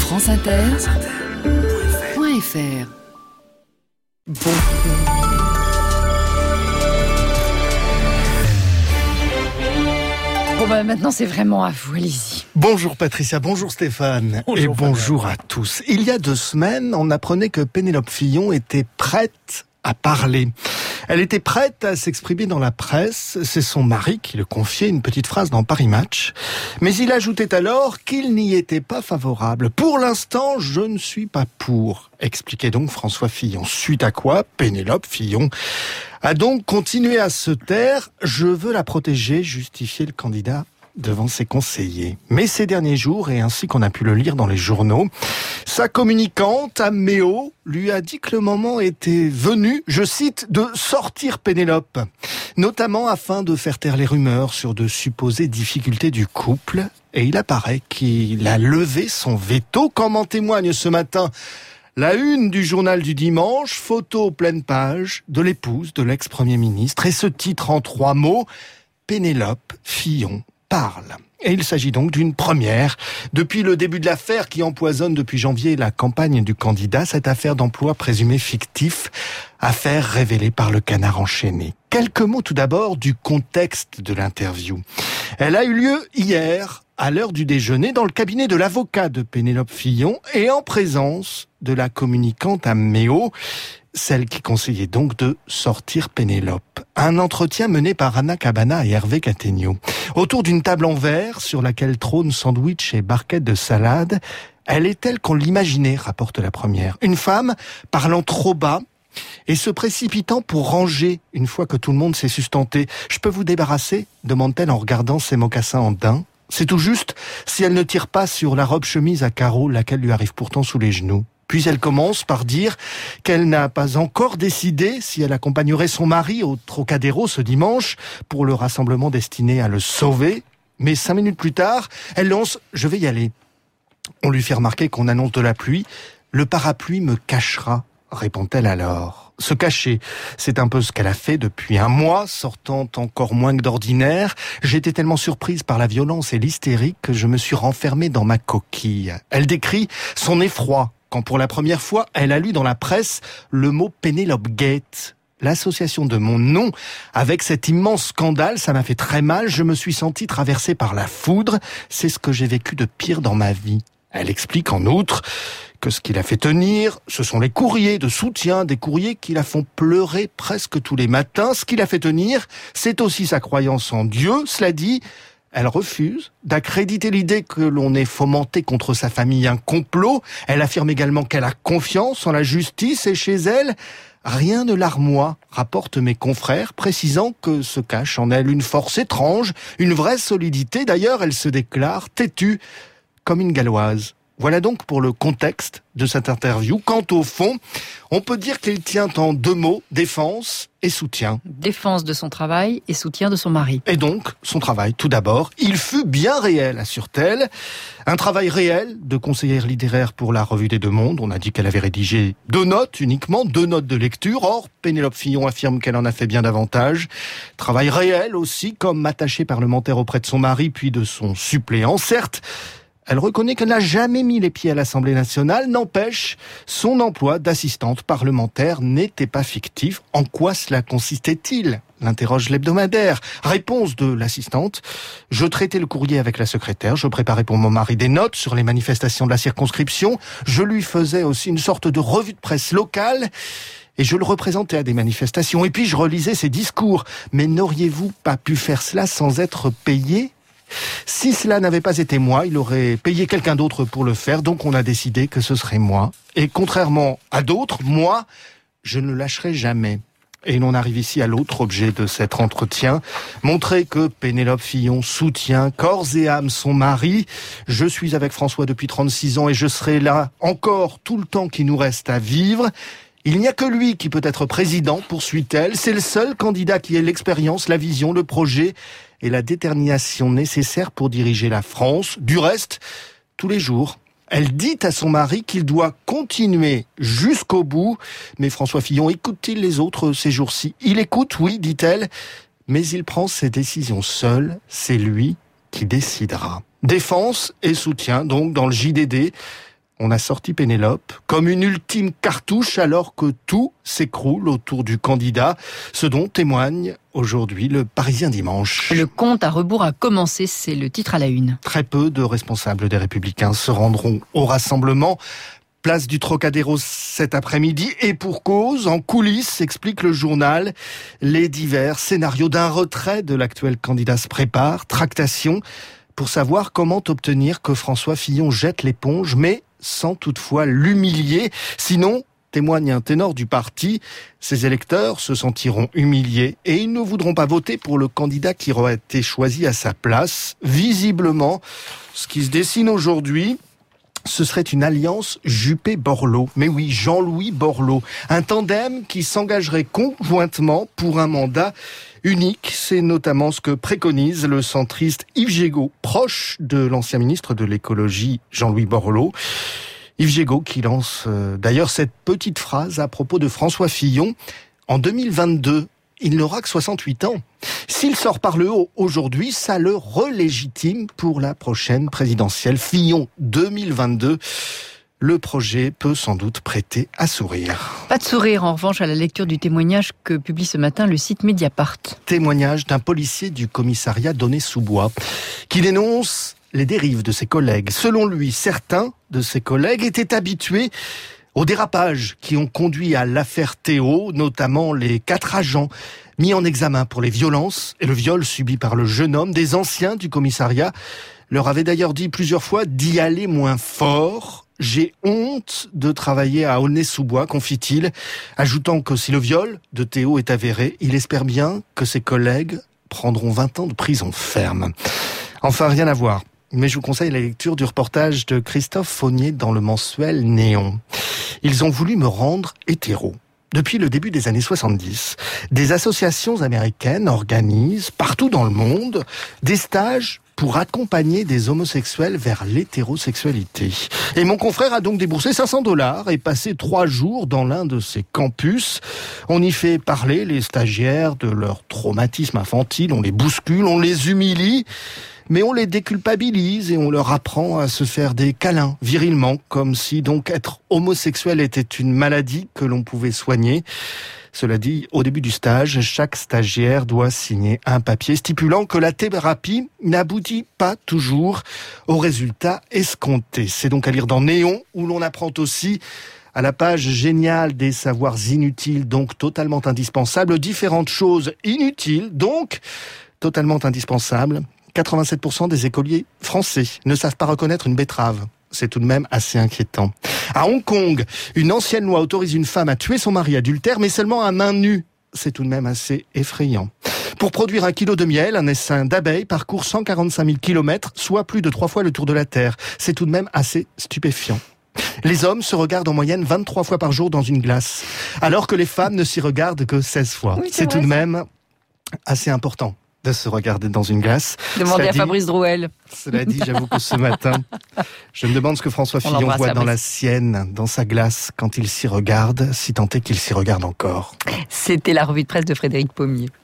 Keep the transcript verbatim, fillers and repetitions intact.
France Inter point F R. Bon. Bon bah maintenant c'est vraiment à vous, allez-y. Bonjour Patricia, bonjour Stéphane, bonjour et bonjour Fabien. À tous. Il y a deux semaines, on apprenait que Pénélope Fillon était prête à parler. Elle était prête à s'exprimer dans la presse. C'est son mari qui le confiait une petite phrase dans Paris Match. Mais il ajoutait alors qu'il n'y était pas favorable. Pour l'instant, je ne suis pas pour, expliquait donc François Fillon. Suite à quoi, Pénélope Fillon a donc continué à se taire. Je veux la protéger, justifiait le candidat devant ses conseillers. Mais ces derniers jours, et ainsi qu'on a pu le lire dans les journaux, sa communicante, Améo, lui a dit que le moment était venu, je cite, de sortir Pénélope, notamment afin de faire taire les rumeurs sur de supposées difficultés du couple. Et il apparaît qu'il a levé son veto, comme en témoigne ce matin la une du journal du dimanche, photo pleine page de l'épouse de l'ex-premier ministre, et ce titre en trois mots, Pénélope Fillon parle. Et il s'agit donc d'une première. Depuis le début de l'affaire qui empoisonne depuis janvier la campagne du candidat, cette affaire d'emploi présumé fictif, affaire révélée par le Canard enchaîné. Quelques mots tout d'abord du contexte de l'interview. Elle a eu lieu hier, à l'heure du déjeuner, dans le cabinet de l'avocat de Pénélope Fillon et en présence de la communicante Améo, celle qui conseillait donc de sortir Pénélope. Un entretien mené par Anna Cabana et Hervé Cattegno. Autour d'une table en verre sur laquelle trônent sandwich et barquettes de salade, elle est telle qu'on l'imaginait, rapporte la première. Une femme parlant trop bas et se précipitant pour ranger une fois que tout le monde s'est sustenté. « Je peux vous débarrasser ?» demande-t-elle en regardant ses mocassins en daim. C'est tout juste si elle ne tire pas sur la robe chemise à carreaux, laquelle lui arrive pourtant sous les genoux. Puis elle commence par dire qu'elle n'a pas encore décidé si elle accompagnerait son mari au Trocadéro ce dimanche pour le rassemblement destiné à le sauver. Mais cinq minutes plus tard, elle lance « Je vais y aller ». On lui fait remarquer qu'on annonce de la pluie. « Le parapluie me cachera », répond-elle alors. Se cacher, c'est un peu ce qu'elle a fait depuis un mois, sortant encore moins que d'ordinaire. J'étais tellement surprise par la violence et l'hystérie que je me suis renfermée dans ma coquille. Elle décrit son effroi quand pour la première fois, elle a lu dans la presse le mot Pénélope Gate. L'association de mon nom avec cet immense scandale, ça m'a fait très mal. Je me suis sentie traversée par la foudre. C'est ce que j'ai vécu de pire dans ma vie. Elle explique en outre que ce qui la fait tenir, ce sont les courriers de soutien, des courriers qui la font pleurer presque tous les matins. Ce qui la fait tenir, c'est aussi sa croyance en Dieu. Cela dit, elle refuse d'accréditer l'idée que l'on ait fomenté contre sa famille un complot. Elle affirme également qu'elle a confiance en la justice et chez elle, rien ne larmoie, rapportent mes confrères, précisant que se cache en elle une force étrange, une vraie solidité. D'ailleurs, elle se déclare têtue comme une galloise. Voilà donc pour le contexte de cette interview. Quant au fond, on peut dire qu'il tient en deux mots, défense et soutien. Défense de son travail et soutien de son mari. Et donc, son travail, tout d'abord. Il fut bien réel, assure-t-elle. Un travail réel de conseillère littéraire pour la Revue des Deux Mondes. On a dit qu'elle avait rédigé deux notes uniquement, deux notes de lecture. Or, Pénélope Fillon affirme qu'elle en a fait bien davantage. Travail réel aussi, comme attachée parlementaire auprès de son mari, puis de son suppléant. Certes, elle reconnaît qu'elle n'a jamais mis les pieds à l'Assemblée nationale. N'empêche, son emploi d'assistante parlementaire n'était pas fictif. En quoi cela consistait-il ? L'interroge l'hebdomadaire. Réponse de l'assistante. Je traitais le courrier avec la secrétaire. Je préparais pour mon mari des notes sur les manifestations de la circonscription. Je lui faisais aussi une sorte de revue de presse locale. Et je le représentais à des manifestations. Et puis je relisais ses discours. Mais n'auriez-vous pas pu faire cela sans être payé ? Si cela n'avait pas été moi, il aurait payé quelqu'un d'autre pour le faire, donc on a décidé que ce serait moi. Et contrairement à d'autres, moi, je ne lâcherai jamais. Et l'on arrive ici à l'autre objet de cet entretien, montrer que Pénélope Fillon soutient corps et âme son mari. Je suis avec François depuis trente-six ans et je serai là encore tout le temps qui nous reste à vivre. Il n'y a que lui qui peut être président, poursuit-elle. C'est le seul candidat qui ait l'expérience, la vision, le projet et la détermination nécessaires pour diriger la France. Du reste, tous les jours, elle dit à son mari qu'il doit continuer jusqu'au bout. Mais François Fillon écoute-t-il les autres ces jours-ci ? Il écoute, oui, dit-elle, mais il prend ses décisions seul. C'est lui qui décidera. Défense et soutien, donc, dans le J D D. on a sorti Pénélope comme une ultime cartouche alors que tout s'écroule autour du candidat, ce dont témoigne aujourd'hui le Parisien dimanche. Le compte à rebours a commencé, c'est le titre à la une. Très peu de responsables des Républicains se rendront au rassemblement. Place du Trocadéro cet après-midi et pour cause, en coulisses, explique le journal, les divers scénarios d'un retrait de l'actuel candidat se préparent, tractation pour savoir comment obtenir que François Fillon jette l'éponge, mais sans toutefois l'humilier. Sinon, témoigne un ténor du parti, ses électeurs se sentiront humiliés et ils ne voudront pas voter pour le candidat qui aurait été choisi à sa place. Visiblement, ce qui se dessine aujourd'hui, ce serait une alliance Juppé-Borloo. Mais oui, Jean-Louis Borloo. Un tandem qui s'engagerait conjointement pour un mandat unique. C'est notamment ce que préconise le centriste Yves Gégaud, proche de l'ancien ministre de l'écologie Jean-Louis Borloo. Yves Gégaud qui lance euh, d'ailleurs cette petite phrase à propos de François Fillon. En deux mille vingt-deux, il n'aura que soixante-huit ans. S'il sort par le haut aujourd'hui, ça le relégitime pour la prochaine présidentielle. Fillon deux mille vingt-deux, le projet peut sans doute prêter à sourire. Pas de sourire en revanche à la lecture du témoignage que publie ce matin le site Mediapart. Témoignage d'un policier du commissariat d'Aulnay-sous-Bois qui dénonce les dérives de ses collègues. Selon lui, certains de ses collègues étaient habitués aux dérapages qui ont conduit à l'affaire Théo, notamment les quatre agents mis en examen pour les violences et le viol subi par le jeune homme. Des anciens du commissariat leur avaient d'ailleurs dit plusieurs fois d'y aller moins fort. « J'ai honte de travailler à Aulnay-sous-Bois », confie-t-il, ajoutant que si le viol de Théo est avéré, il espère bien que ses collègues prendront vingt ans de prison ferme. Enfin, rien à voir. Mais je vous conseille la lecture du reportage de Christophe Faunier dans le mensuel Néon. Ils ont voulu me rendre hétéro. Depuis le début des années soixante-dix, des associations américaines organisent partout dans le monde des stages pour accompagner des homosexuels vers l'hétérosexualité. Et mon confrère a donc déboursé cinq cents dollars et passé trois jours dans l'un de ces campus. On y fait parler les stagiaires de leur traumatisme infantile, on les bouscule, on les humilie, mais on les déculpabilise et on leur apprend à se faire des câlins virilement, comme si donc être homosexuel était une maladie que l'on pouvait soigner. Cela dit, au début du stage, chaque stagiaire doit signer un papier stipulant que la thérapie n'aboutit pas toujours aux résultats escomptés. C'est donc à lire dans Néon, où l'on apprend aussi, à la page géniale des savoirs inutiles, donc totalement indispensables, différentes choses inutiles, donc totalement indispensables. quatre-vingt-sept pour cent des écoliers français ne savent pas reconnaître une betterave. C'est tout de même assez inquiétant. À Hong Kong, une ancienne loi autorise une femme à tuer son mari adultère, mais seulement à main nue. C'est tout de même assez effrayant. Pour produire un kilo de miel, un essaim d'abeilles parcourt cent quarante-cinq mille kilomètres, soit plus de trois fois le tour de la Terre. C'est tout de même assez stupéfiant. Les hommes se regardent en moyenne vingt-trois fois par jour dans une glace, alors que les femmes ne s'y regardent que seize fois. Oui, c'est c'est tout de même assez important de se regarder dans une glace. Demandez à dit, Fabrice Drouel. Cela dit, j'avoue que ce matin, je me demande ce que François Fillon voit dans la sienne, dans sa glace, quand il s'y regarde, si tant est qu'il s'y regarde encore. C'était la revue de presse de Frédéric Pommier.